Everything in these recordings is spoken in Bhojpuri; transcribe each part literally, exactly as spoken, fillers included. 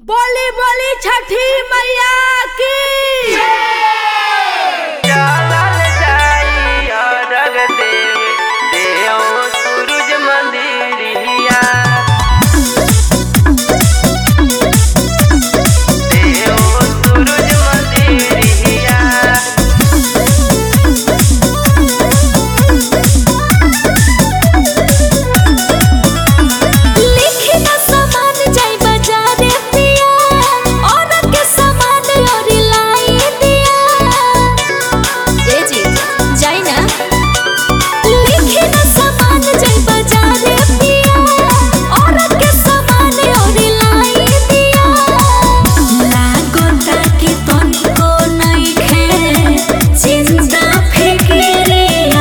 बोली बोली छठी मैया की चलल जाई अरग देव देव सूरज मंदिरिया देव सूरज मंदिरिया लिखी ना सामान जाई बाजारे पिया और के सामान और लाई दिया ए जी जाई ना लिखी ना सामान जाई बाजारे पिया और के सामान और लाई दिया लागोता कि तनिको नइखे चिंता फिकिरिया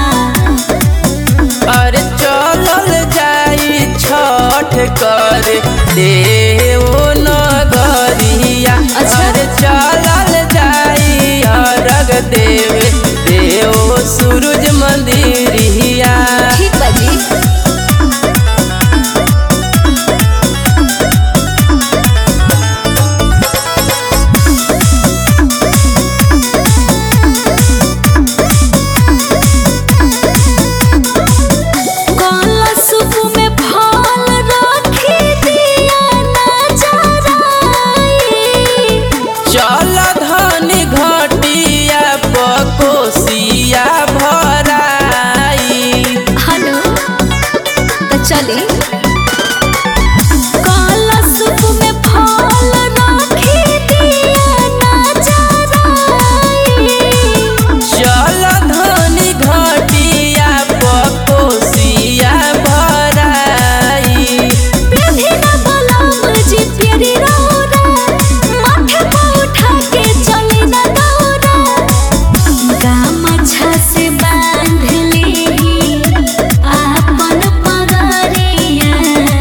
अरे चलल जाई छठ कर देव नगरिया अरे चलल जाई अरग देव देव सूरज मंदिरिया ठीक बाजी काला सूप में फल रखी दिया ना जराई चल धनी घटिया पकोसिया भराई हनु तो चली काला सूप में फल रखी दिया ना जराई चल धनी घटिया पकोसिया भराई बेबी ना बोला मुझे प्यारी रोरा माथे पे उठा के चली ना दौरा गामछा से बांध ली आपन पगरिया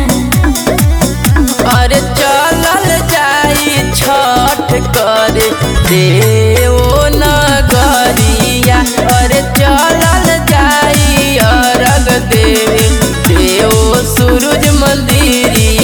अरे चलल जाई छठ कर देव नगरिया अरे चलल जाई अरग देव देव सूरज मंदिरिया